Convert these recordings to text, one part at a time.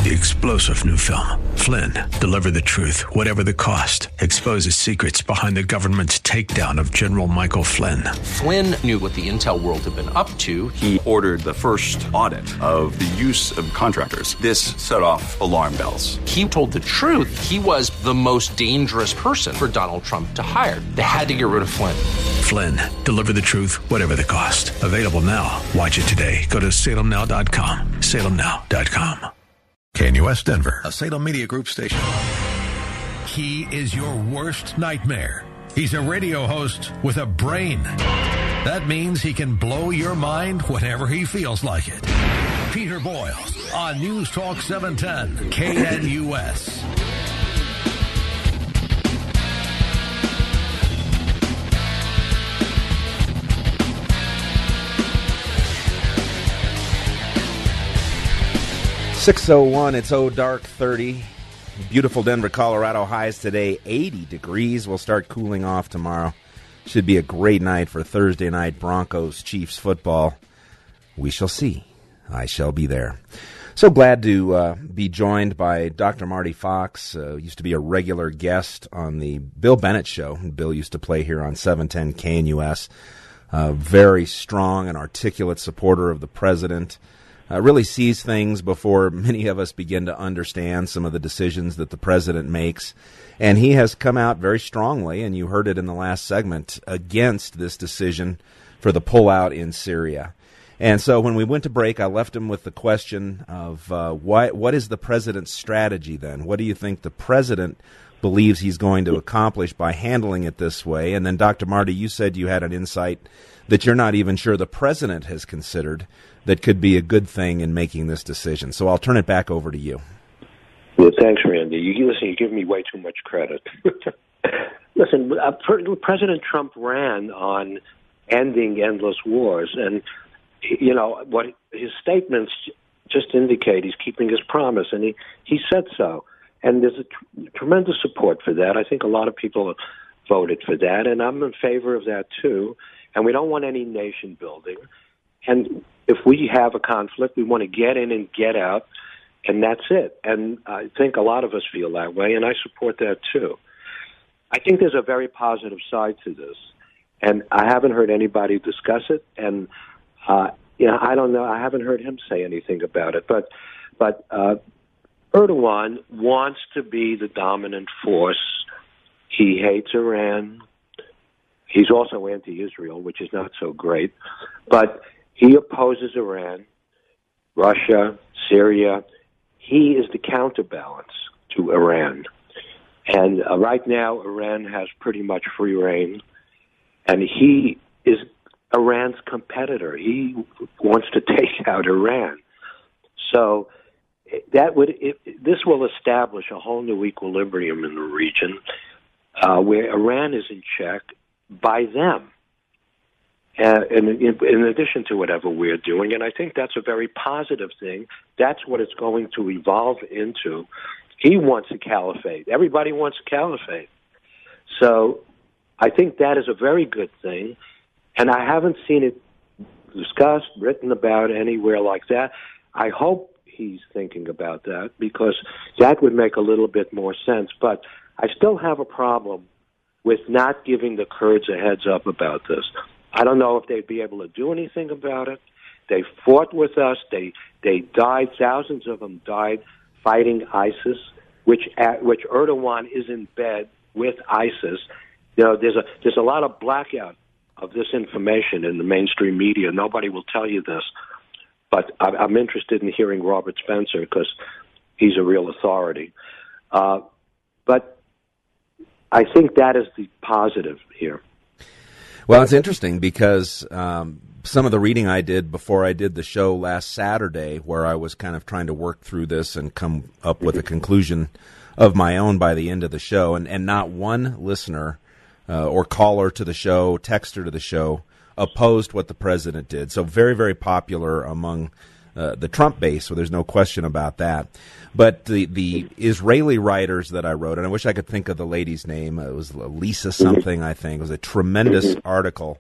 The explosive new film, Flynn, deliver the truth, whatever the cost, exposes secrets behind the government's takedown of General Michael Flynn. Flynn knew what the intel world had been up to. He ordered the first audit of the use of contractors. This set off alarm bells. He told the truth. He was the most dangerous person for Donald Trump to hire. They had to get rid of Flynn. Flynn, deliver the truth, whatever the cost. Available now. Watch it today. Go to salemnow.com. salemnow.com. KNUS Denver, a Salem Media Group station. He is your worst nightmare. He's a radio host with a brain. That means he can blow your mind whenever he feels like it. Peter Boyle on News Talk 710 KNUS. .601, it's dark 30. Beautiful Denver, Colorado. Highs today, 80 degrees. We'll start cooling off tomorrow. Should be a great night for Thursday night Broncos-Chiefs football. We shall see. I shall be there. So glad to be joined by Dr. Marty Fox. Used to be a regular guest on the Bill Bennett Show. Bill used to play here on 710 KNUS. Very strong and articulate supporter of the president. Really sees things before many of us begin to understand some of the decisions that the president makes. And he has come out very strongly, and you heard it in the last segment, against this decision for the pullout in Syria. And so when we went to break, I left him with the question of what is the president's strategy then? What do you think the president believes he's going to accomplish by handling it this way? And then, Dr. Marty, you said you had an insight that you're not even sure the president has considered that could be a good thing in making this decision. So I'll turn it back over to you. Well, thanks, Randy. You give me way too much credit. Listen, President Trump ran on ending endless wars, and what his statements just indicate he's keeping his promise, and he said so. And there's a tremendous support for that. I think a lot of people voted for that, and I'm in favor of that too. And we don't want any nation building. And if we have a conflict, we want to get in and get out, and that's it. And I think a lot of us feel that way, and I support that too. I think there's a very positive side to this, and I haven't heard anybody discuss it. And I don't know. I haven't heard him say anything about it. But Erdogan wants to be the dominant force. He hates Iran. He's also anti-Israel, which is not so great. But he opposes Iran, Russia, Syria. He is the counterbalance to Iran. And right now, Iran has pretty much free reign. And he is Iran's competitor. He wants to take out Iran. So this will establish a whole new equilibrium in the region where Iran is in check by them, in addition to whatever we're doing. And I think that's a very positive thing. That's what it's going to evolve into. He wants a caliphate. Everybody wants a caliphate. So I think that is a very good thing. And I haven't seen it discussed, written about anywhere like that. I hope he's thinking about that, because that would make a little bit more sense. But I still have a problem with not giving the Kurds a heads up about this. I don't know if they'd be able to do anything about it. They fought with us. They died. Thousands of them died fighting ISIS, which Erdogan is in bed with ISIS. There's a lot of blackout of this information in the mainstream media. Nobody will tell you this, but I'm interested in hearing Robert Spencer, because he's a real authority. But I think that is the positive here. Well, it's interesting because some of the reading I did before I did the show last Saturday, where I was kind of trying to work through this and come up with a conclusion of my own by the end of the show, and not one listener or caller to the show, texter to the show, opposed what the president did. So very, very popular among the Trump base, so there's no question about that. But the Israeli writers that I wrote, and I wish I could think of the lady's name. It was Lisa something, I think. It was a tremendous article.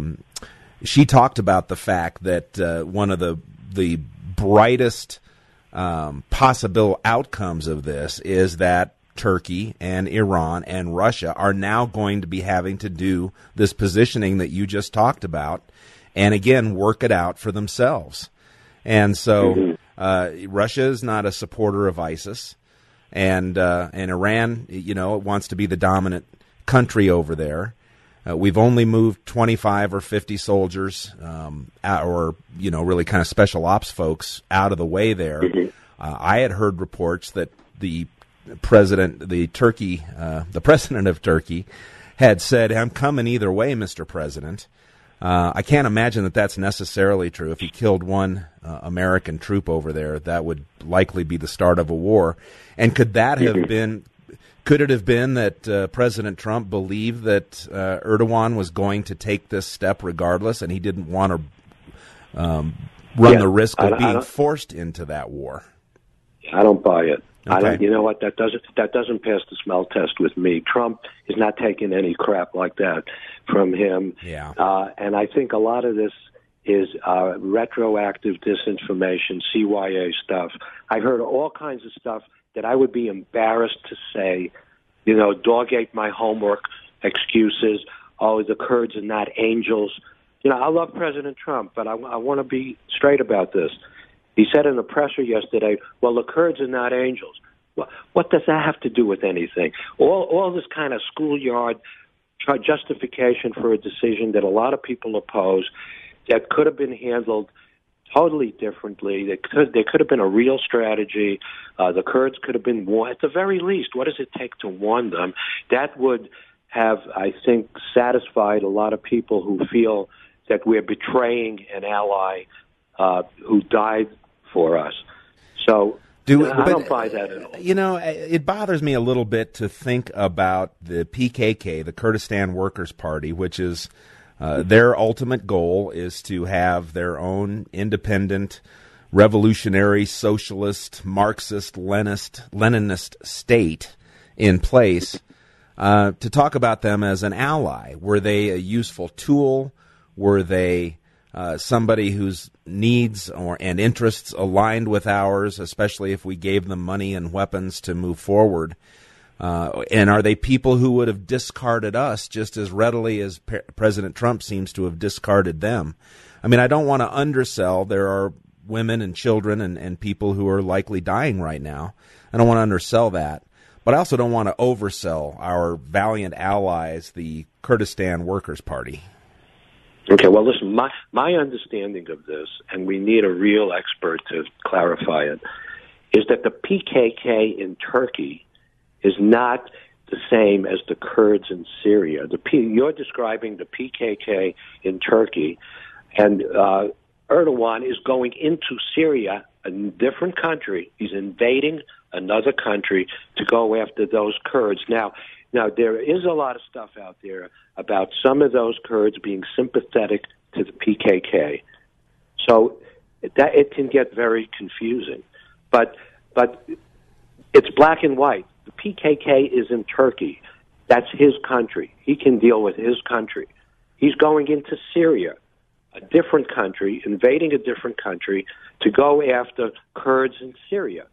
She talked about the fact that one of the brightest possible outcomes of this is that Turkey and Iran and Russia are now going to be having to do this positioning that you just talked about, and again work it out for themselves. And so Russia is not a supporter of ISIS, and Iran, wants to be the dominant country over there. We've only moved 25 or 50 soldiers, really kind of special ops folks out of the way there. I had heard reports that the president of Turkey had said, "I'm coming either way, Mr. President." I can't imagine that that's necessarily true. If he killed one American troop over there, that would likely be the start of a war. And could that have been? Could it have been that President Trump believed that Erdogan was going to take this step regardless, and he didn't want to run the risk of being forced into that war? I don't buy it. Okay. You know what? That doesn't pass the smell test with me. Trump is not taking any crap like that from him. Yeah. And I think a lot of this is retroactive disinformation, CYA stuff. I heard all kinds of stuff that I would be embarrassed to say, dog ate my homework excuses. Oh, the Kurds are not angels. I love President Trump, but I want to be straight about this. He said in the presser yesterday, well, the Kurds are not angels. Well, what does that have to do with anything? All this kind of schoolyard justification for a decision that a lot of people oppose that could have been handled totally differently. There could have been a real strategy. The Kurds could have been warned. At the very least, what does it take to warn them? That would have, I think, satisfied a lot of people who feel that we're betraying an ally who died for us. So I don't buy that at all. It bothers me a little bit to think about the PKK, the Kurdistan Workers' Party, which is their ultimate goal is to have their own independent, revolutionary, socialist, Marxist, Leninist state in place. To talk about them as an ally. Were they a useful tool? Were they somebody whose needs and interests aligned with ours, especially if we gave them money and weapons to move forward? And are they people who would have discarded us just as readily as President Trump seems to have discarded them? I mean, I don't want to undersell. There are women and children and people who are likely dying right now. I don't want to undersell that. But I also don't want to oversell our valiant allies, the Kurdistan Workers' Party. Okay, well, listen, my understanding of this, and we need a real expert to clarify it, is that the PKK in Turkey is not the same as the Kurds in Syria. You're describing the PKK in Turkey, and Erdogan is going into Syria, a different country. He's invading another country to go after those Kurds. Now, there is a lot of stuff out there about some of those Kurds being sympathetic to the PKK. So that it can get very confusing. But it's black and white. The PKK is in Turkey. That's his country. He can deal with his country. He's going into Syria, a different country, invading a different country to go after Kurds in Syria.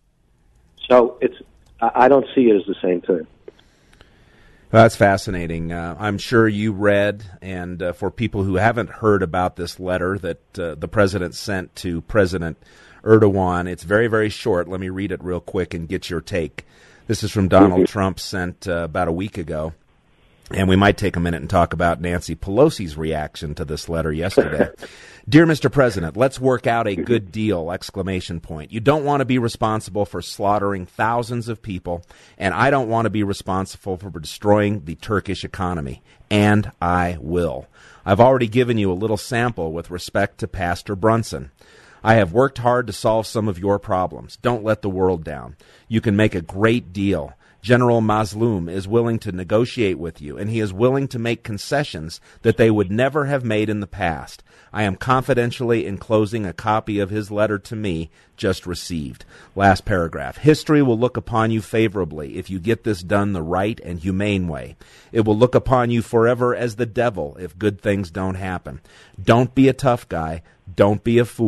So I don't see it as the same thing. That's fascinating. I'm sure you read, and for people who haven't heard about this letter that the president sent to President Erdogan, it's very, very short. Let me read it real quick and get your take. This is from Donald Trump, sent about a week ago. And we might take a minute and talk about Nancy Pelosi's reaction to this letter yesterday. Dear Mr. President, let's work out a good deal, ! You don't want to be responsible for slaughtering thousands of people, and I don't want to be responsible for destroying the Turkish economy. And I will. I've already given you a little sample with respect to Pastor Brunson. I have worked hard to solve some of your problems. Don't let the world down. You can make a great deal. General Mazloum is willing to negotiate with you, and he is willing to make concessions that they would never have made in the past. I am confidentially enclosing a copy of his letter to me, just received. Last paragraph. History will look upon you favorably if you get this done the right and humane way. It will look upon you forever as the devil if good things don't happen. Don't be a tough guy. Don't be a fool.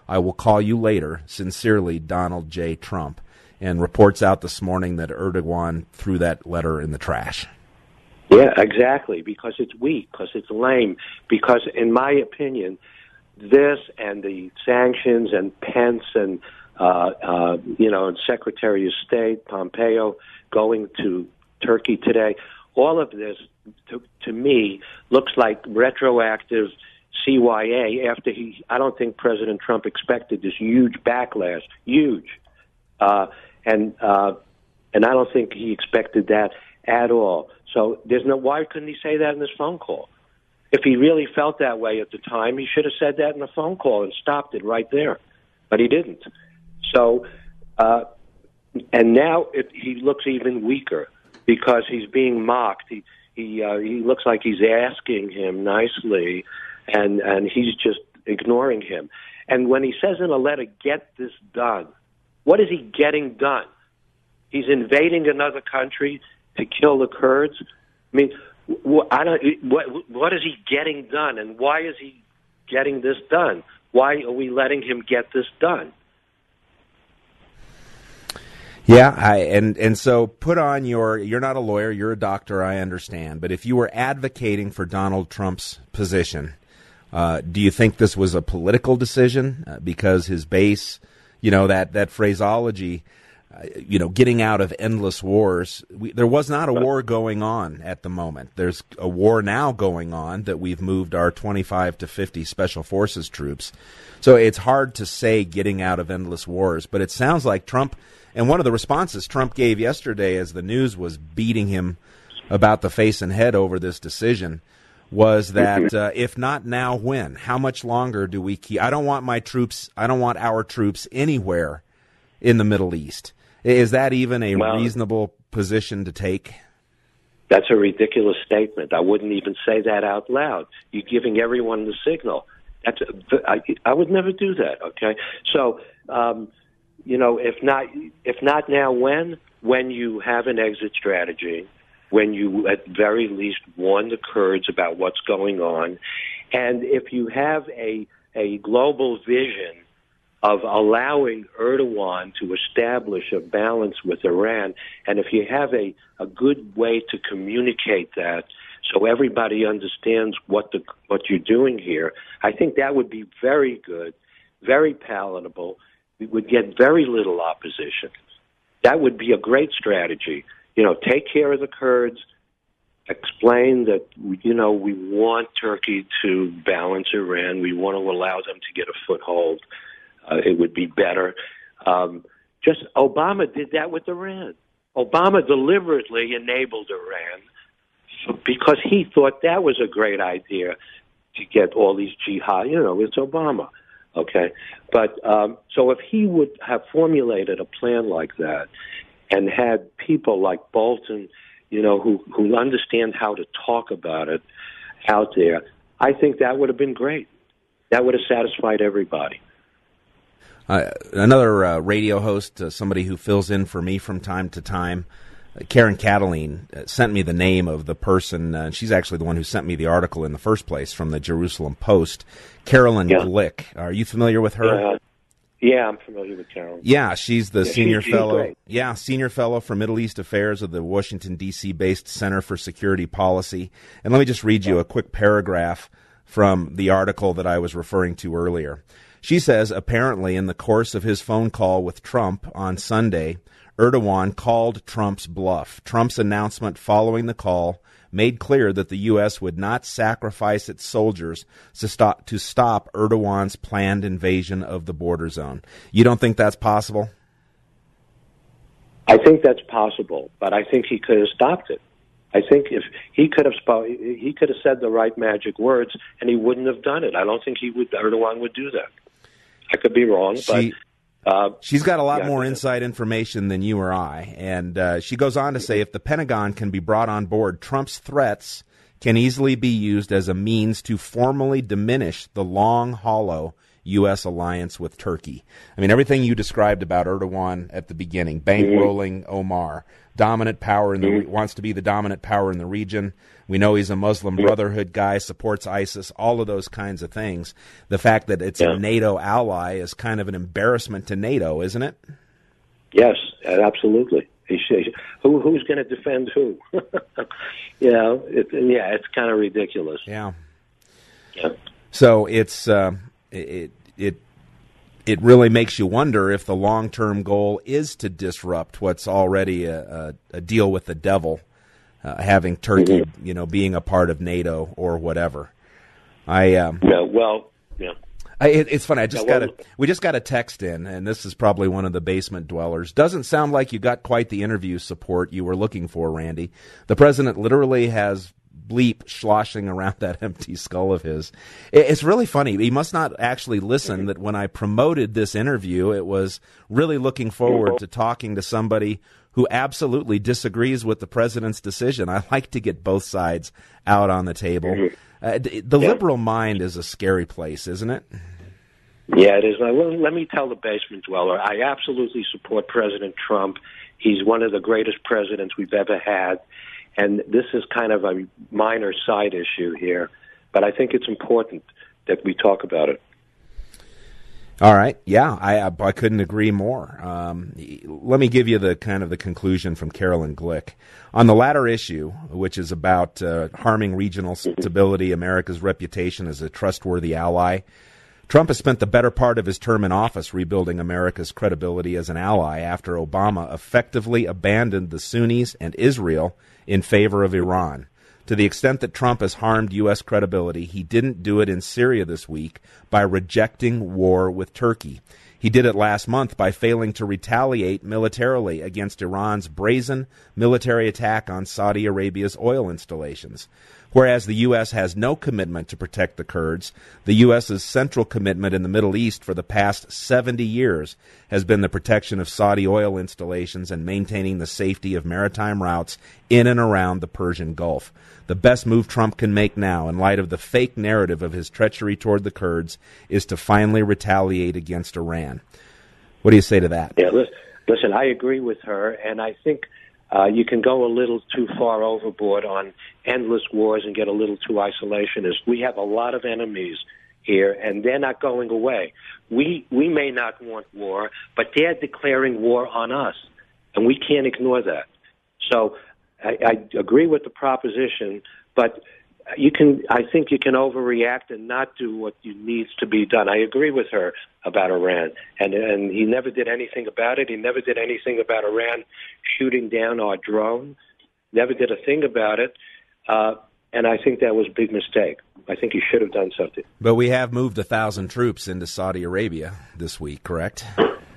I will call you later. Sincerely, Donald J. Trump. And reports out this morning that Erdogan threw that letter in the trash. Yeah, exactly, because it's weak, because it's lame, because, in my opinion, this and the sanctions and Pence and, and Secretary of State Pompeo going to Turkey today, all of this, to me, looks like retroactive CYA after I don't think President Trump expected this huge backlash, huge. And I don't think he expected that at all. So why couldn't he say that in his phone call? If he really felt that way at the time, he should have said that in a phone call and stopped it right there. But he didn't. So, and now he looks even weaker because he's being mocked. He looks like he's asking him nicely, and he's just ignoring him. And when he says in a letter, "Get this done," what is he getting done? He's invading another country to kill the Kurds. I mean, what is he getting done, and why is he getting this done? Why are we letting him get this done? Yeah, and so put on you're not a lawyer, you're a doctor, I understand, but if you were advocating for Donald Trump's position, do you think this was a political decision? Because his base, that phraseology, getting out of endless wars, there was not a war going on at the moment. There's a war now going on that we've moved our 25 to 50 Special Forces troops. So it's hard to say getting out of endless wars, but it sounds like Trump, and one of the responses Trump gave yesterday as the news was beating him about the face and head over this decision, was that if not now, when? How much longer do we keep? I don't want our troops anywhere in the Middle East. Is that even a reasonable position to take? That's a ridiculous statement. I wouldn't even say that out loud. You're giving everyone the signal. I would never do that, okay? So, if not now, when? When you have an exit strategy, when you at very least warn the Kurds about what's going on, and if you have a global vision of allowing Erdogan to establish a balance with Iran, and if you have a good way to communicate that so everybody understands what you're doing here, I think that would be very good, very palatable. We would get very little opposition. That would be a great strategy. Take care of the Kurds, explain that, we want Turkey to balance Iran. We want to allow them to get a foothold. It would be better. Obama did that with Iran. Obama deliberately enabled Iran because he thought that was a great idea to get all these jihad. It's Obama, okay? But so if he would have formulated a plan like that and had people like Bolton, who understand how to talk about it out there, I think that would have been great. That would have satisfied everybody. Another radio host, somebody who fills in for me from time to time, Karen Cataline, sent me the name of the person. She's actually the one who sent me the article in the first place from the Jerusalem Post. Carolyn Glick. Are you familiar with her? Yeah, I'm familiar with Carolyn. Yeah, she's the senior fellow. Great. Yeah, senior fellow for Middle East Affairs of the Washington, D.C. based Center for Security Policy. And let me just read you a quick paragraph from the article that I was referring to earlier. She says, apparently in the course of his phone call with Trump on Sunday, Erdogan called Trump's bluff. Trump's announcement following the call made clear that the U.S. would not sacrifice its soldiers to stop Erdogan's planned invasion of the border zone. You don't think that's possible? I think that's possible, but I think he could have stopped it. I think if he could have said the right magic words, and he wouldn't have done it. I don't think Erdogan would do that. I could be wrong, but she's got a lot more inside information than you or I. And she goes on to say, if the Pentagon can be brought on board, Trump's threats can easily be used as a means to formally diminish the long, hollow U.S. alliance with Turkey. I mean, everything you described about Erdogan at the beginning, bankrolling Omar, dominant power in the wants to be the dominant power in the region. We know he's a Muslim Brotherhood guy, supports ISIS, all of those kinds of things. The fact that it's a NATO ally is kind of an embarrassment to NATO, isn't it? Yes, absolutely. Who's going to defend who? It's kind of ridiculous. Yeah. So it's it really makes you wonder if the long-term goal is to disrupt what's already a deal with the devil, having Turkey, being a part of NATO or whatever. It's funny. We just got a text in, and this is probably one of the basement dwellers. Doesn't sound like you got quite the interview support you were looking for, Randy. The president literally has bleep sloshing around that empty skull of his. It's really funny. He must not actually listen that when I promoted this interview, it was really looking forward to talking to somebody who absolutely disagrees with the president's decision. I like to get both sides out on the table. The liberal mind is a scary place, isn't it? Yeah, it is. Let me tell the basement dweller, I absolutely support President Trump. He's one of the greatest presidents we've ever had. And this is kind of a minor side issue here, but I think it's important that we talk about it. All right. Yeah, I couldn't agree more. Let me give you the conclusion from Carolyn Glick. On the latter issue, which is about harming regional stability, America's reputation as a trustworthy ally, Trump has spent the better part of his term in office rebuilding America's credibility as an ally after Obama effectively abandoned the Sunnis and Israel in favor of Iran. To the extent that Trump has harmed U.S. credibility, he didn't do it in Syria this week by rejecting war with Turkey. He did it last month by failing to retaliate militarily against Iran's brazen military attack on Saudi Arabia's oil installations. Whereas the U.S. has no commitment to protect the Kurds, the U.S.'s central commitment in the Middle East for the past 70 years has been the protection of Saudi oil installations and maintaining the safety of maritime routes in and around the Persian Gulf. The best move Trump can make now, in light of the fake narrative of his treachery toward the Kurds, is to finally retaliate against Iran. What do you say to that? Yeah, listen, I agree with her, and I think you can go a little too far overboard on endless wars and get a little too isolationist. We have a lot of enemies here, and they're not going away. We may not want war, but they're declaring war on us, and we can't ignore that. So I agree with the proposition, but I think you can overreact and not do what needs to be done. I agree with her about Iran, and he never did anything about it. He never did anything about Iran shooting down our drone. Never did a thing about it, and I think that was a big mistake. I think he should have done something. But we have moved 1,000 troops into Saudi Arabia this week, correct?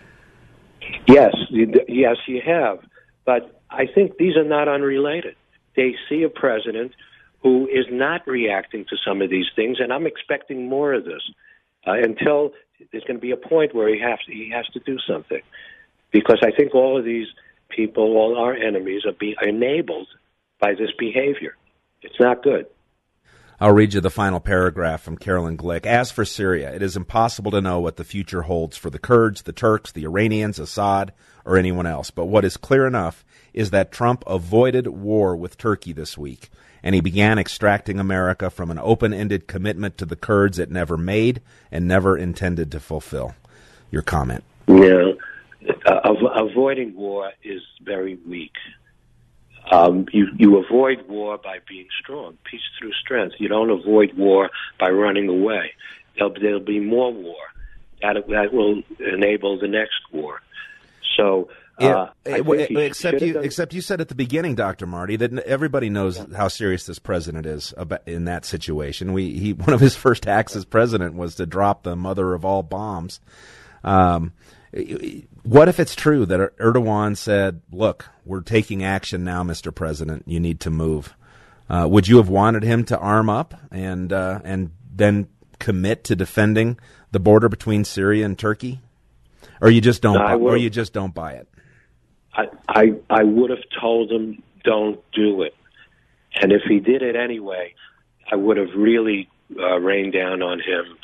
Yes, you have. But I think these are not unrelated. They see a president who is not reacting to some of these things, and I'm expecting more of this until there's going to be a point where he has to do something. Because I think all of these people, all our enemies, are being enabled by this behavior. It's not good. I'll read you the final paragraph from Carolyn Glick. As for Syria, it is impossible to know what the future holds for the Kurds, the Turks, the Iranians, Assad, or anyone else. But what is clear enough is that Trump avoided war with Turkey this week, and he began extracting America from an open-ended commitment to the Kurds it never made and never intended to fulfill. Your comment? Yeah, avoiding war is very weak. You avoid war by being strong, peace through strength. You don't avoid war by running away. There'll be more war. That will enable the next war. So, except you said at the beginning, Dr. Marty, that everybody knows how serious this president is in that situation. One of his first acts as president was to drop the mother of all bombs. What if it's true that Erdogan said, look, we're taking action now, Mr. President, you need to move? Would you have wanted him to arm up and then commit to defending the border between Syria and Turkey? Or you just don't buy it? I would have told him, don't do it. And if he did it anyway, I would have really rained down on him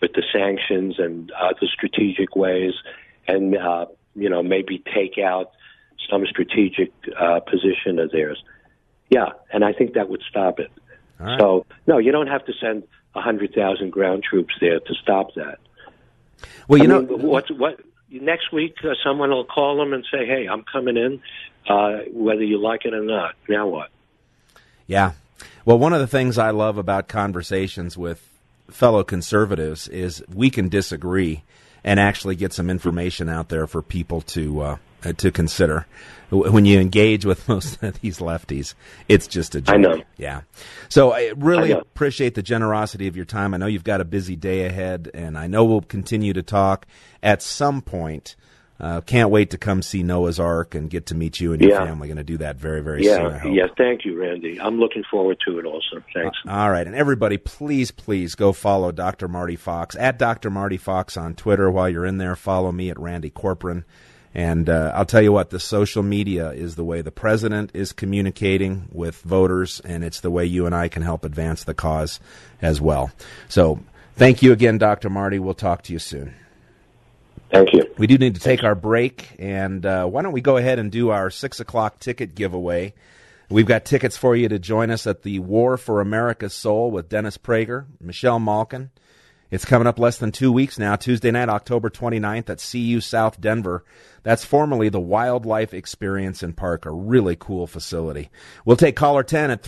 with the sanctions and the strategic ways, and maybe take out some strategic position of theirs. Yeah, and I think that would stop it. All right. So, no, you don't have to send 100,000 ground troops there to stop that. Well, what next week someone will call them and say, "Hey, I'm coming in, whether you like it or not." Now what? Yeah. Well, one of the things I love about conversations with fellow conservatives is we can disagree and actually get some information out there for people to consider. When you engage with most of these lefties, it's just a joke. I know. Yeah. So I really appreciate the generosity of your time. I know you've got a busy day ahead, and I know we'll continue to talk at some point. Can't wait to come see Noah's Ark and get to meet you and your family. Going to do that very, very soon, I hope. Yes, thank you, Randy. I'm looking forward to it also. Thanks. All right. And everybody, please go follow Dr. Marty Fox, at Dr. Marty Fox on Twitter. While you're in there, follow me at Randy Corporon. And I'll tell you what, the social media is the way the president is communicating with voters, and it's the way you and I can help advance the cause as well. So thank you again, Dr. Marty. We'll talk to you soon. Thank you. We do need to take our break, and why don't we go ahead and do our 6 o'clock ticket giveaway. We've got tickets for you to join us at the War for America's Soul with Dennis Prager, Michelle Malkin. It's coming up less than 2 weeks now, Tuesday night, October 29th at CU South Denver. That's formerly the Wildlife Experience in Park, a really cool facility. We'll take caller 10 at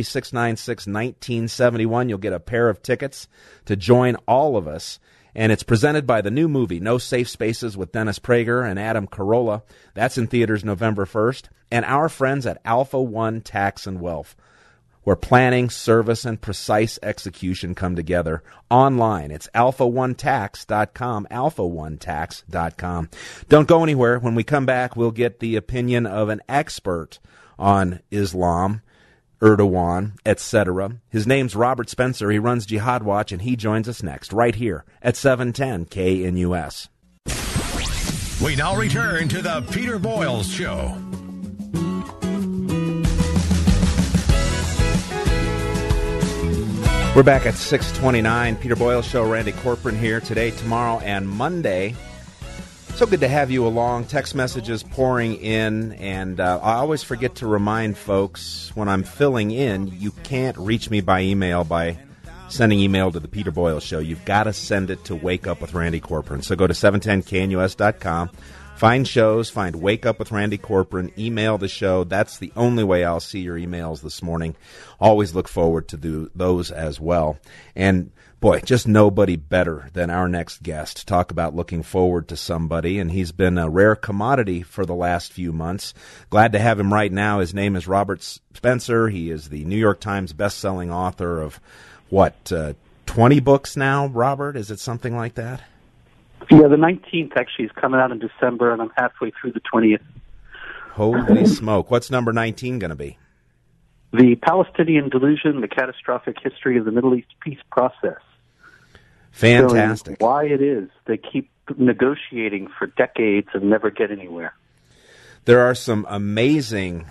303-696-1971. You'll get a pair of tickets to join all of us. And it's presented by the new movie, No Safe Spaces, with Dennis Prager and Adam Carolla. That's in theaters November 1st. And our friends at Alpha One Tax and Wealth, where planning, service, and precise execution come together. Online, it's alphaonetax.com, alphaonetax.com. Don't go anywhere. When we come back, we'll get the opinion of an expert on Islam, Erdogan, etc. His name's Robert Spencer. He runs Jihad Watch, and he joins us next, right here at 710 KNUS. We now return to the Peter Boyles Show. We're back at 6:29. Peter Boyles Show, Randy Corporon here today, tomorrow, and Monday. So good to have you along. Text messages pouring in, and I always forget to remind folks when I'm filling in, you can't reach me by email by sending email to the Peter Boyles Show. You've got to send it to Wake Up with Randy Corporon. So go to 710knus.com. Find shows, find Wake Up with Randy Corporon, email the show. That's the only way I'll see your emails this morning. Always look forward to those as well. And boy, just nobody better than our next guest to talk about looking forward to somebody. And he's been a rare commodity for the last few months. Glad to have him right now. His name is Robert Spencer. He is the New York Times best-selling author of, 20 books now, Robert? Is it something like that? Yeah, the 19th actually is coming out in December, and I'm halfway through the 20th. Holy smoke. What's number 19 going to be? The Palestinian Delusion, the Catastrophic History of the Middle East Peace Process. Fantastic. Why it is they keep negotiating for decades and never get anywhere. There are some amazing...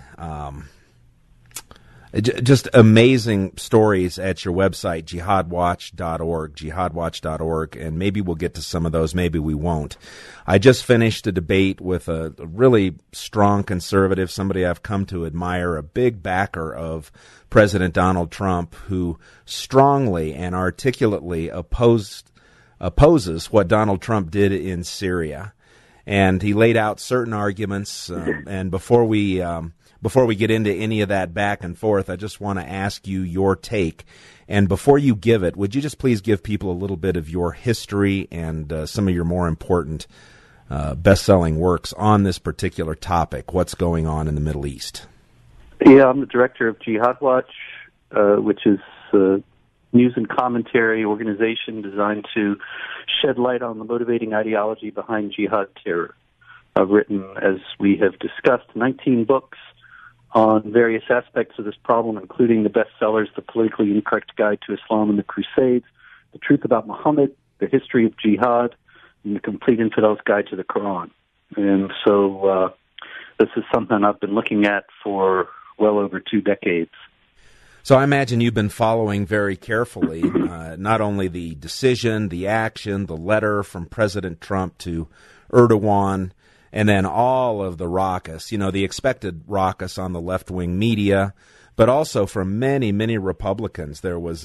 just amazing stories at your website, jihadwatch.org, and maybe we'll get to some of those, maybe we won't. I just finished a debate with a really strong conservative, somebody I've come to admire, a big backer of President Donald Trump, who strongly and articulately opposes what Donald Trump did in Syria. And he laid out certain arguments, and before we get into any of that back and forth, I just want to ask you your take. And before you give it, would you just please give people a little bit of your history and some of your more important best-selling works on this particular topic, what's going on in the Middle East? Yeah, I'm the director of Jihad Watch, which is a news and commentary organization designed to shed light on the motivating ideology behind jihad terror. I've written, as we have discussed, 19 books on various aspects of this problem, including the bestsellers, The Politically Incorrect Guide to Islam and the Crusades, The Truth About Muhammad, The History of Jihad, and The Complete Infidel's Guide to the Quran. And so this is something I've been looking at for well over 2 decades. So I imagine you've been following very carefully not only the decision, the action, the letter from President Trump to Erdogan, and then all of the raucous, the expected raucous on the left-wing media, but also from many, many Republicans. There was,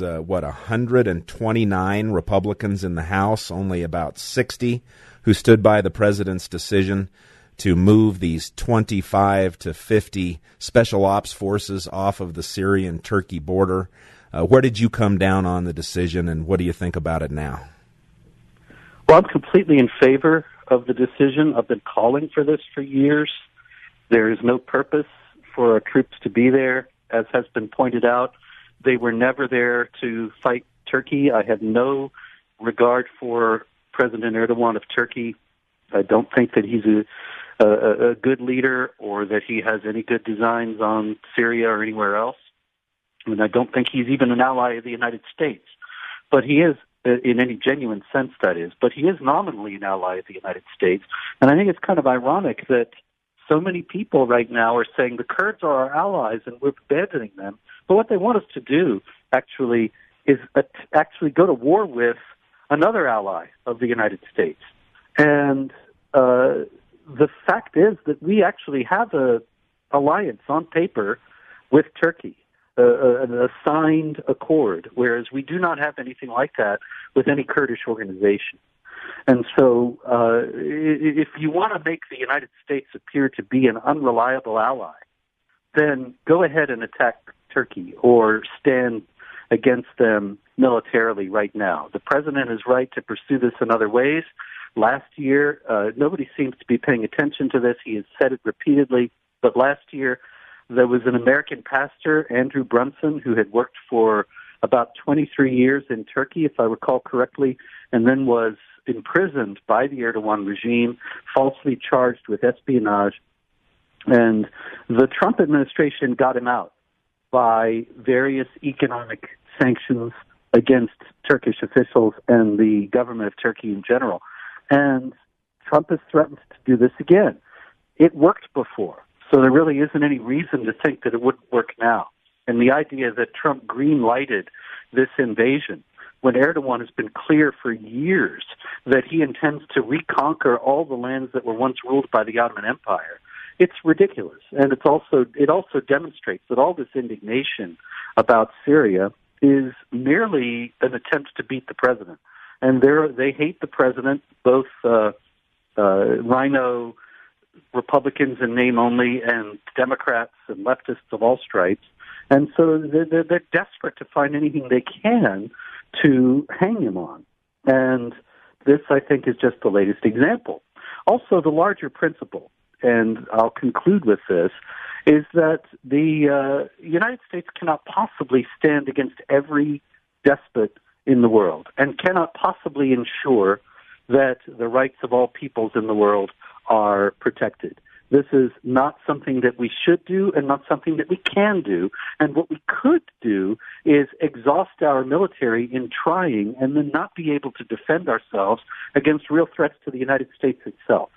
129 Republicans in the House, only about 60 who stood by the president's decision to move these 25 to 50 special ops forces off of the Syrian-Turkey border. Where did you come down on the decision, and what do you think about it now? Well, I'm completely in favor of the decision. I've been calling for this for years. There is no purpose for our troops to be there. As has been pointed out, they were never there to fight Turkey. I have no regard for President Erdogan of Turkey. I don't think that he's a good leader or that he has any good designs on Syria or anywhere else. And I don't think he's even an ally of the United States. But he is, in any genuine sense, that is. But he is nominally an ally of the United States. And I think it's kind of ironic that so many people right now are saying the Kurds are our allies and we're abandoning them. But what they want us to do, actually, is actually go to war with another ally of the United States. And the fact is that we actually have an alliance on paper with Turkey, a signed accord, whereas we do not have anything like that with any Kurdish organization. And so if you want to make the United States appear to be an unreliable ally, then go ahead and attack Turkey or stand against them militarily right now. The president is right to pursue this in other ways. Last year, nobody seems to be paying attention to this. He has said it repeatedly. But last year, there was an American pastor, Andrew Brunson, who had worked for about 23 years in Turkey, if I recall correctly, and then was imprisoned by the Erdogan regime, falsely charged with espionage. And the Trump administration got him out by various economic sanctions against Turkish officials and the government of Turkey in general. And Trump has threatened to do this again. It worked before, so there really isn't any reason to think that it wouldn't work now. And the idea that Trump green-lighted this invasion when Erdogan has been clear for years that he intends to reconquer all the lands that were once ruled by the Ottoman Empire, it's ridiculous. And it also demonstrates that all this indignation about Syria is merely an attempt to beat the president. And they hate the president, both Rhino Republicans in name only and Democrats and leftists of all stripes. And so they're desperate to find anything they can to hang him on. And this, I think, is just the latest example. Also, the larger principle, and I'll conclude with this, is that the United States cannot possibly stand against every despot in the world and cannot possibly ensure that the rights of all peoples in the world are protected. This is not something that we should do and not something that we can do. And what we could do is exhaust our military in trying and then not be able to defend ourselves against real threats to the United States itself.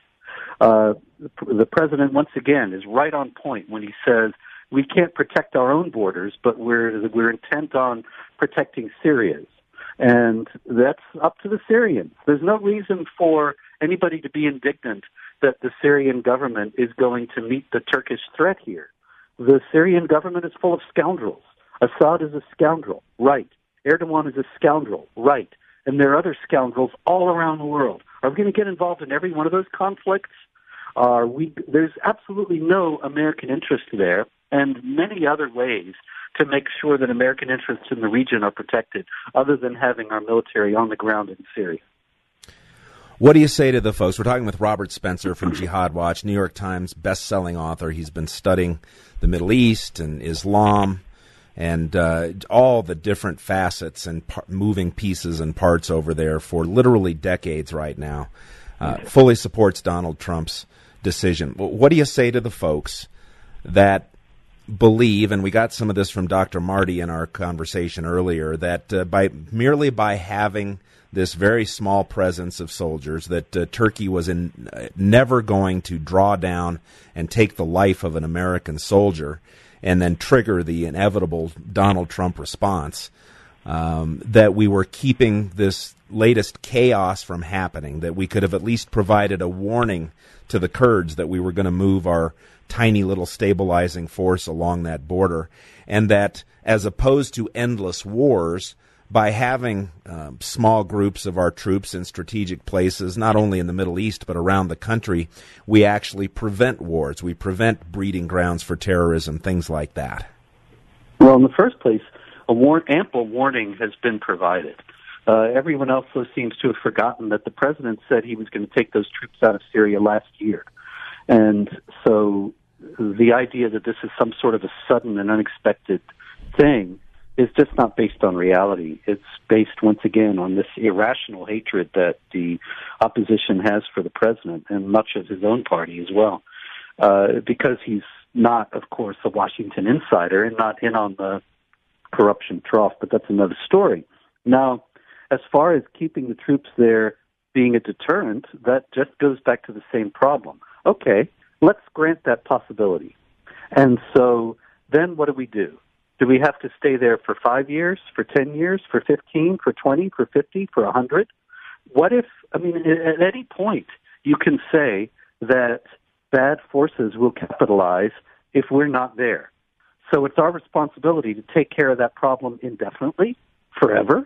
The president, once again, is right on point when he says we can't protect our own borders, but we're intent on protecting Syria's. And that's up to the Syrians. There's no reason for anybody to be indignant that the Syrian government is going to meet the Turkish threat here. The Syrian government is full of scoundrels. Assad is a scoundrel, right. Erdogan is a scoundrel, right. And there are other scoundrels all around the world. Are we going to get involved in every one of those conflicts? There's absolutely no American interest there, and many other ways to make sure that American interests in the region are protected, other than having our military on the ground in Syria. What do you say to the folks? We're talking with Robert Spencer from Jihad Watch, New York Times best-selling author. He's been studying the Middle East and Islam and all the different facets and moving pieces and parts over there for literally decades right now. Fully supports Donald Trump's decision. What do you say to the folks that believe, and we got some of this from Dr. Marty in our conversation earlier, that merely by having this very small presence of soldiers, that Turkey was never going to draw down and take the life of an American soldier, and then trigger the inevitable Donald Trump response, that we were keeping this latest chaos from happening, that we could have at least provided a warning to the Kurds that we were going to move our tiny little stabilizing force along that border, and that as opposed to endless wars, by having small groups of our troops in strategic places, not only in the Middle East but around the country, we actually prevent wars. We prevent breeding grounds for terrorism, things like that. Well, in the first place, ample warning has been provided. Everyone else seems to have forgotten that the president said he was going to take those troops out of Syria last year. And so the idea that this is some sort of a sudden and unexpected thing is just not based on reality. It's based, once again, on this irrational hatred that the opposition has for the president and much of his own party as well. Because he's not, of course, a Washington insider and not in on the corruption trough, but that's another story. Now, as far as keeping the troops there being a deterrent, that just goes back to the same problem. Okay, let's grant that possibility. And so then what do? Do we have to stay there for 5 years, for 10 years, for 15, for 20, for 50, for 100? What if, at any point you can say that bad forces will capitalize if we're not there. So it's our responsibility to take care of that problem indefinitely, forever.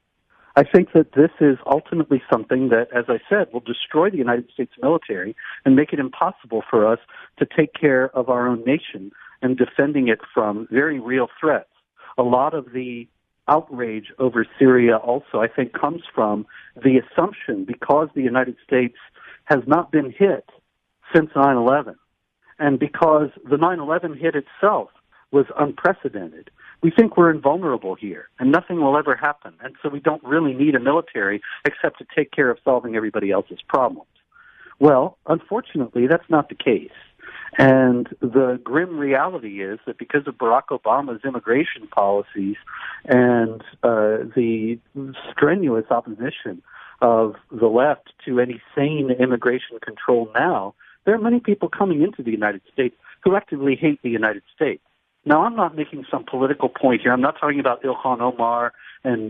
I think that this is ultimately something that, as I said, will destroy the United States military and make it impossible for us to take care of our own nation and defending it from very real threats. A lot of the outrage over Syria also, I think, comes from the assumption, because the United States has not been hit since 9/11, and because the 9/11 hit itself was unprecedented, we think we're invulnerable here, and nothing will ever happen, and so we don't really need a military except to take care of solving everybody else's problems. Well, unfortunately, that's not the case. And the grim reality is that because of Barack Obama's immigration policies and the strenuous opposition of the left to any sane immigration control now, there are many people coming into the United States who actively hate the United States. Now, I'm not making some political point here. I'm not talking about Ilhan Omar and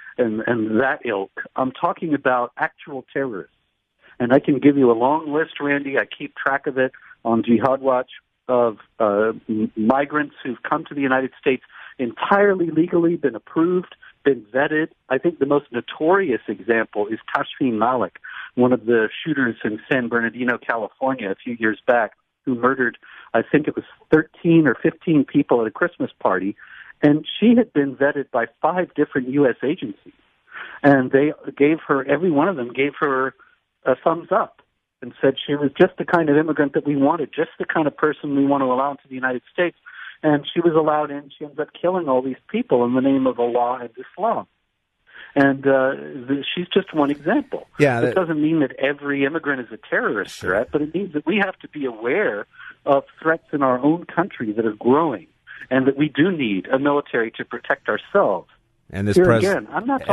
that ilk. I'm talking about actual terrorists. And I can give you a long list, Randy. I keep track of it on Jihad Watch of migrants who've come to the United States entirely legally, been approved, been vetted. I think the most notorious example is Tashfeen Malik, one of the shooters in San Bernardino, California, a few years back, who murdered, I think it was 13 or 15 people at a Christmas party. And she had been vetted by 5 different U.S. agencies. And they gave her, every one of them gave her a thumbs up and said she was just the kind of immigrant that we wanted, just the kind of person we want to allow into the United States. And she was allowed in. She ends up killing all these people in the name of Allah and Islam. And she's just one example. Yeah, it doesn't mean that every immigrant is a terrorist threat, but it means that we have to be aware of threats in our own country that are growing, and that we do need a military to protect ourselves. And this president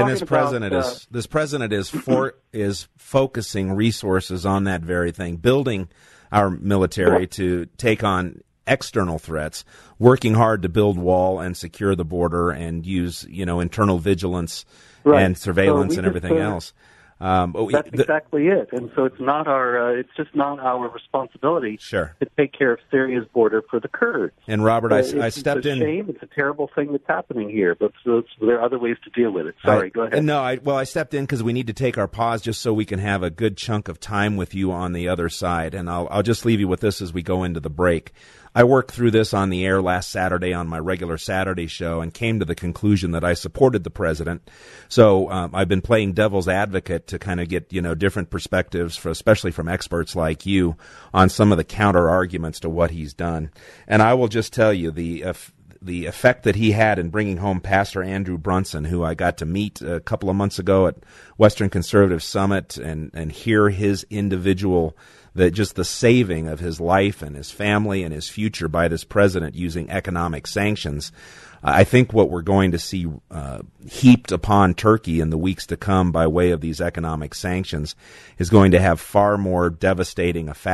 is focusing resources on that very thing, building our military to take on external threats, working hard to build wall and secure the border and use, internal vigilance and surveillance and everything else. That's exactly it. And so it's not it's just not our responsibility to take care of Syria's border for the Kurds. And Robert, I stepped in. It's a shame. It's a terrible thing that's happening here, but there are other ways to deal with it. Sorry, go ahead. No, I stepped in because we need to take our pause just so we can have a good chunk of time with you on the other side. And I'll just leave you with this as we go into the break. I worked through this on the air last Saturday on my regular Saturday show and came to the conclusion that I supported the president. So I've been playing devil's advocate to kind of get, different perspectives, especially from experts like you, on some of the counter arguments to what he's done. And I will just tell you the effect that he had in bringing home Pastor Andrew Brunson, who I got to meet a couple of months ago at Western Conservative Summit and hear his individual, just the saving of his life and his family and his future by this president using economic sanctions. I think what we're going to see heaped upon Turkey in the weeks to come by way of these economic sanctions is going to have far more devastating effect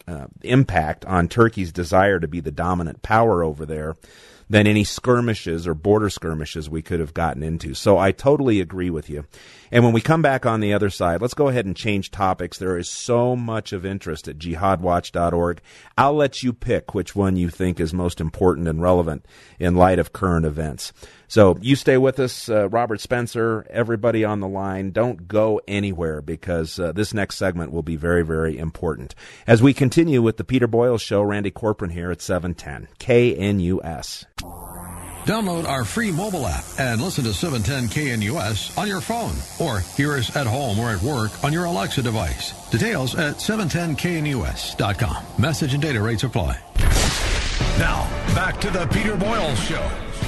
impact on Turkey's desire to be the dominant power over there than any skirmishes or border skirmishes we could have gotten into. So I totally agree with you. And when we come back on the other side, let's go ahead and change topics. There is so much of interest at jihadwatch.org. I'll let you pick which one you think is most important and relevant in light of current events. So you stay with us, Robert Spencer, everybody on the line. Don't go anywhere because this next segment will be very, very important. As we continue with the Peter Boyle Show, Randy Corcoran here at 710 KNUS. Download our free mobile app and listen to 710 KNUS on your phone or hear us at home or at work on your Alexa device. Details at 710knus.com. Message and data rates apply. Now, back to the Peter Boyle Show.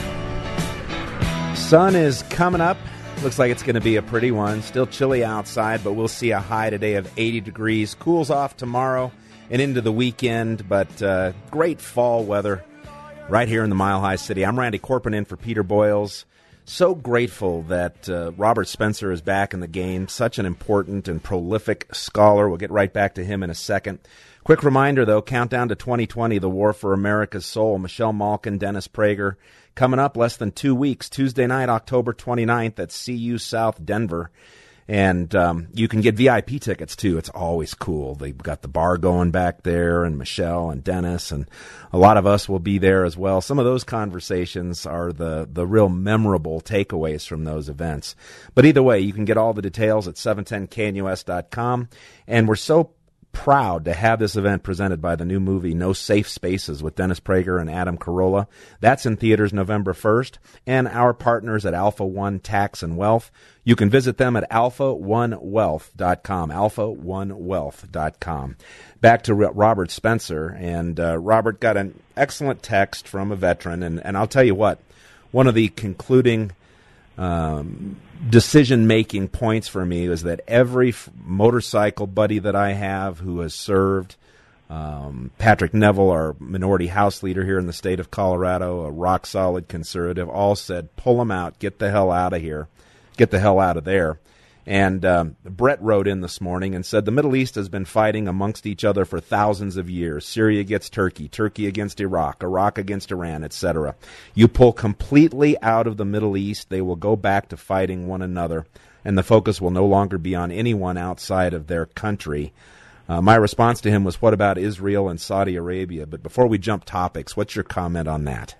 Sun is coming up. Looks like it's going to be a pretty one. Still chilly outside, but we'll see a high today of 80 degrees. Cools off tomorrow and into the weekend, but great fall weather right here in the Mile High City. I'm Randy Corcoran in for Peter Boyles. So grateful that Robert Spencer is back in the game. Such an important and prolific scholar. We'll get right back to him in a second. Quick reminder, though, countdown to 2020, the War for America's Soul. Michelle Malkin, Dennis Prager. Coming up less than 2 weeks, Tuesday night, October 29th at CU South Denver. And you can get VIP tickets, too. It's always cool. They've got the bar going back there, and Michelle and Dennis, and a lot of us will be there as well. Some of those conversations are the real memorable takeaways from those events. But either way, you can get all the details at 710knus.com. And we're so proud to have this event presented by the new movie No Safe Spaces with Dennis Prager and Adam Carolla. That's in theaters November 1st. And our partners at Alpha One Tax and Wealth. You can visit them at alphaonewealth.com, alphaonewealth.com. Back to Robert Spencer. And Robert got an excellent text from a veteran. And I'll tell you what, one of the concluding decision-making points for me is that every motorcycle buddy that I have who has served, Patrick Neville, our minority House leader here in the state of Colorado, a rock-solid conservative, all said, pull them out, get the hell out of here, get the hell out of there. And Brett wrote in this morning and said, the Middle East has been fighting amongst each other for thousands of years. Syria against Turkey, Turkey against Iraq, Iraq against Iran, etc. You pull completely out of the Middle East, they will go back to fighting one another, and the focus will no longer be on anyone outside of their country. My response to him was, what about Israel and Saudi Arabia? But before we jump topics, what's your comment on that?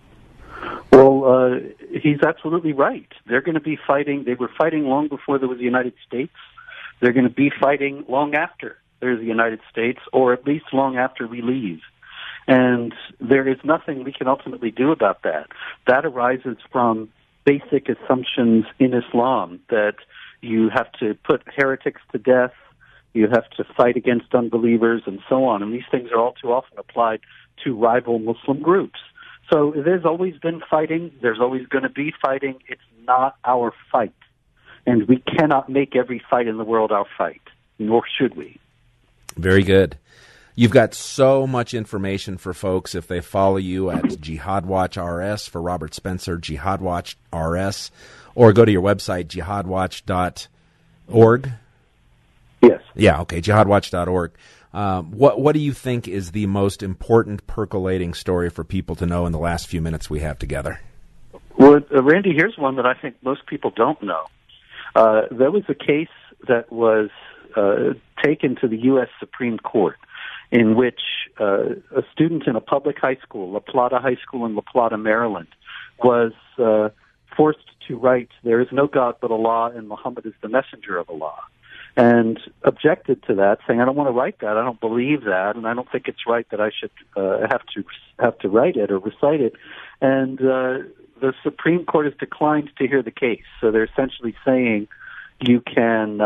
Well, he's absolutely right. They're going to be fighting. They were fighting long before there was the United States. They're going to be fighting long after there's the United States, or at least long after we leave. And there is nothing we can ultimately do about that. That arises from basic assumptions in Islam that you have to put heretics to death, you have to fight against unbelievers, and so on. And these things are all too often applied to rival Muslim groups. So there's always been fighting. There's always going to be fighting. It's not our fight. And we cannot make every fight in the world our fight, nor should we. Very good. You've got so much information for folks if they follow you at Jihad Watch RS for Robert Spencer, Jihad Watch RS, or go to your website, jihadwatch.org. Yes. Yeah, okay, jihadwatch.org. What do you think is the most important percolating story for people to know in the last few minutes we have together? Well, Randy, here's one that I think most people don't know. There was a case that was taken to the U.S. Supreme Court in which a student in a public high school, La Plata High School in La Plata, Maryland, was forced to write, "There is no God but Allah, and Muhammad is the messenger of Allah," and objected to that, saying, "I don't want to write that. I don't believe that, and I don't think it's right that I should have to write it or recite it." And the Supreme Court has declined to hear the case. So they're essentially saying you can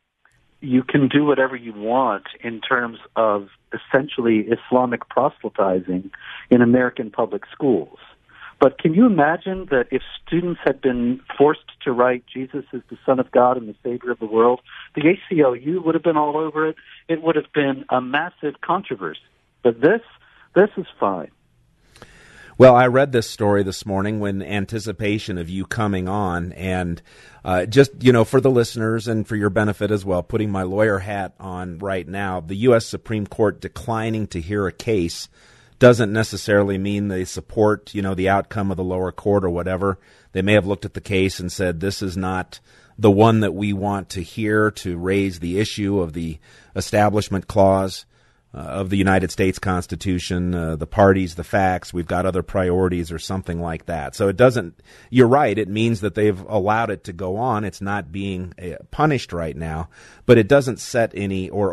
do whatever you want in terms of essentially Islamic proselytizing in American public schools. But can you imagine that if students had been forced to write Jesus is the Son of God and the Savior of the world, the ACLU would have been all over it. It would have been a massive controversy. But this is fine. Well, I read this story this morning in anticipation of you coming on, and just, for the listeners and for your benefit as well, putting my lawyer hat on right now, the U.S. Supreme Court declining to hear a case doesn't necessarily mean they support, the outcome of the lower court or whatever. They may have looked at the case and said, this is not the one that we want to hear to raise the issue of the Establishment Clause of the United States Constitution, the parties, the facts, we've got other priorities or something like that. So you're right, it means that they've allowed it to go on. It's not being punished right now, but it doesn't set any or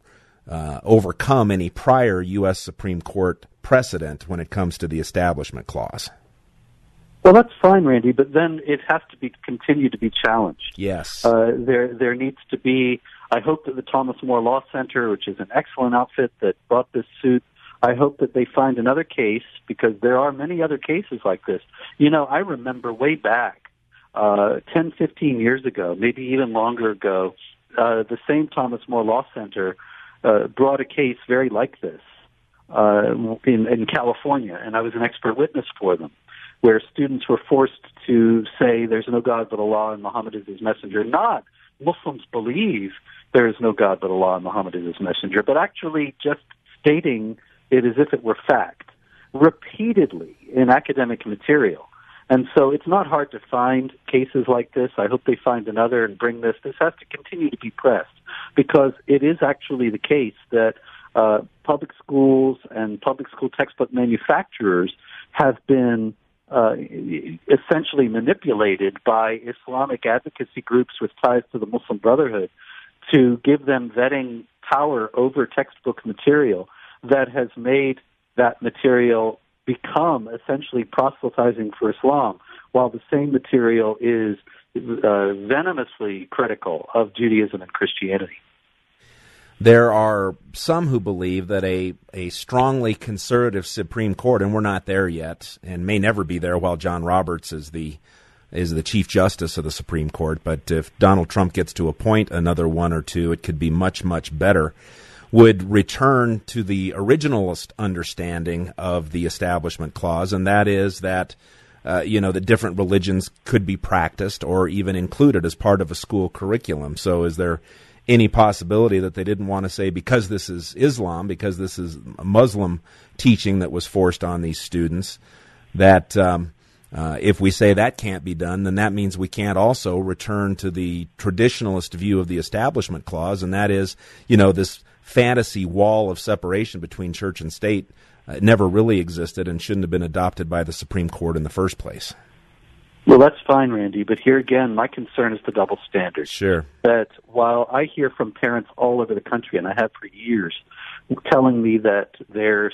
overcome any prior U.S. Supreme Court precedent when it comes to the Establishment Clause. Well, that's fine, Randy, but then it has to continue to be challenged. Yes. There needs to be, I hope that the Thomas More Law Center, which is an excellent outfit that brought this suit, I hope that they find another case, because there are many other cases like this. I remember way back, 10, 15 years ago, maybe even longer ago, the same Thomas More Law Center brought a case very like this in California, and I was an expert witness for them, where students were forced to say there's no God but Allah and Muhammad is his messenger. Not Muslims believe there is no God but Allah and Muhammad is his messenger, but actually just stating it as if it were fact repeatedly in academic material. And so it's not hard to find cases like this. I hope they find another and bring this. This has to continue to be pressed, because it is actually the case that public schools and public school textbook manufacturers have been essentially manipulated by Islamic advocacy groups with ties to the Muslim Brotherhood to give them vetting power over textbook material that has made that material become essentially proselytizing for Islam, while the same material is venomously critical of Judaism and Christianity. There are some who believe that a strongly conservative Supreme Court, and we're not there yet, and may never be there while John Roberts is the Chief Justice of the Supreme Court, but if Donald Trump gets to appoint another one or two, it could be much, much better, would return to the originalist understanding of the Establishment Clause, and that is that that different religions could be practiced or even included as part of a school curriculum. So is there any possibility that they didn't want to say, because this is Islam, because this is a Muslim teaching that was forced on these students, that if we say that can't be done, then that means we can't also return to the traditionalist view of the Establishment Clause, and that is, this fantasy wall of separation between church and state never really existed and shouldn't have been adopted by the Supreme Court in the first place. Well, that's fine, Randy, but here again, my concern is the double standard. Sure. That while I hear from parents all over the country, and I have for years, telling me that their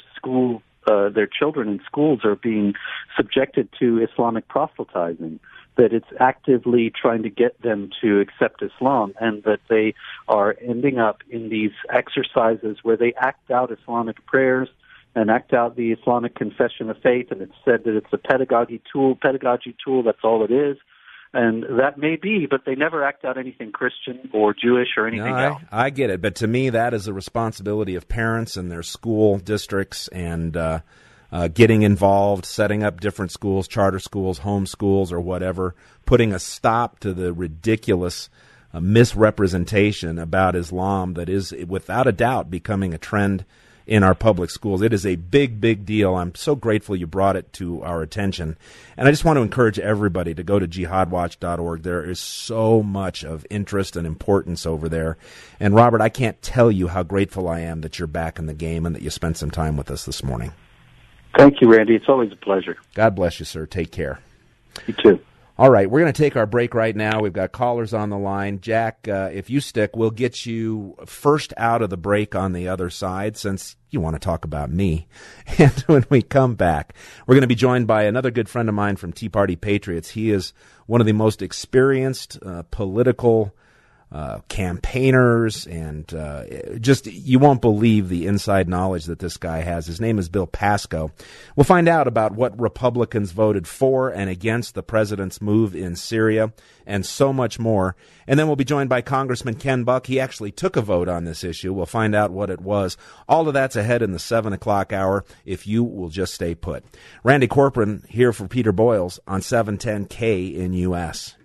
children in schools are being subjected to Islamic proselytizing, that it's actively trying to get them to accept Islam, and that they are ending up in these exercises where they act out Islamic prayers and act out the Islamic confession of faith, and it's said that it's a pedagogy tool, that's all it is. And that may be, but they never act out anything Christian or Jewish or anything else. I get it, but to me that is a responsibility of parents and their school districts, and getting involved, setting up different schools, charter schools, home schools, or whatever, putting a stop to the ridiculous misrepresentation about Islam that is, without a doubt, becoming a trend in our public schools. It is a big, big deal. I'm so grateful you brought it to our attention. And I just want to encourage everybody to go to jihadwatch.org. There is so much of interest and importance over there. And Robert, I can't tell you how grateful I am that you're back in the game and that you spent some time with us this morning. Thank you, Randy. It's always a pleasure. God bless you, sir. Take care. You too. All right, we're going to take our break right now. We've got callers on the line. Jack, if you stick, we'll get you first out of the break on the other side, since you want to talk about me. And when we come back, we're going to be joined by another good friend of mine from Tea Party Patriots. He is one of the most experienced political campaigners, and just you won't believe the inside knowledge that this guy has. His name is Bill Pasco. We'll find out about what Republicans voted for and against the president's move in Syria, and so much more. And then we'll be joined by Congressman Ken Buck. He actually took a vote on this issue. We'll find out what it was. All of that's ahead in the 7 o'clock hour, if you will just stay put. Randy Corcoran here for Peter Boyles on 710 KNUS.